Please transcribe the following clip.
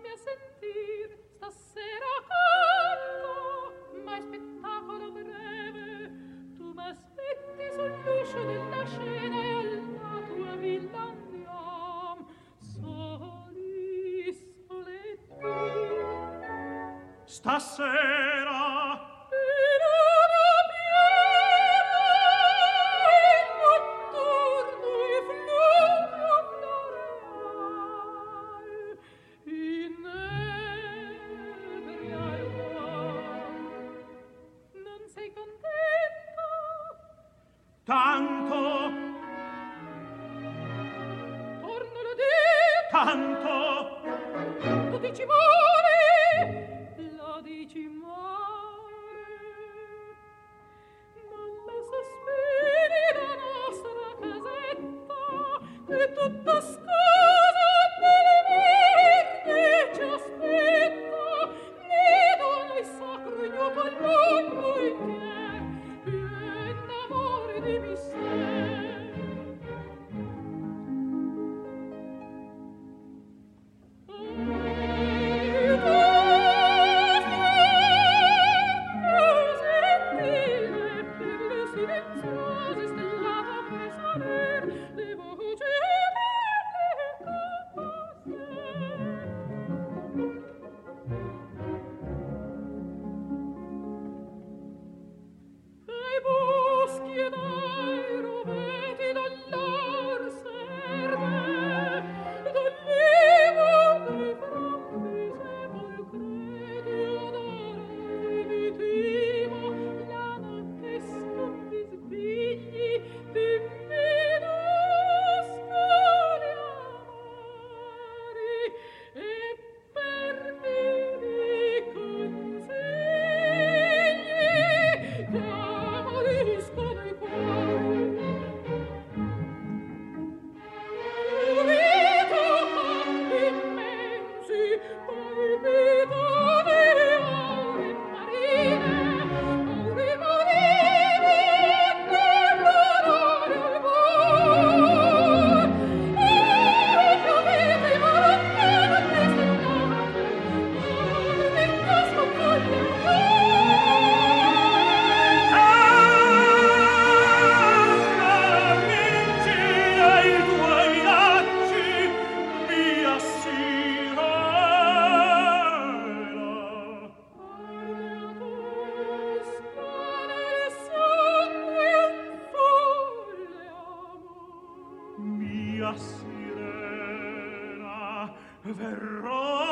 Stammi a sentir, stasera canto, ma è spettacolo breve. Tu m'aspetti sull'uscio della scena e alla tua villa andiam, soli, soletti. Stasera tanto tornalo di tanto lo dici male, lo dici male, non la sospiri la nostra casetta, che tutta scusa nelle verne ci aspetta, ne dona il sacro ignoto al mondo intier, pien d'amore di mister. mia sirena verrò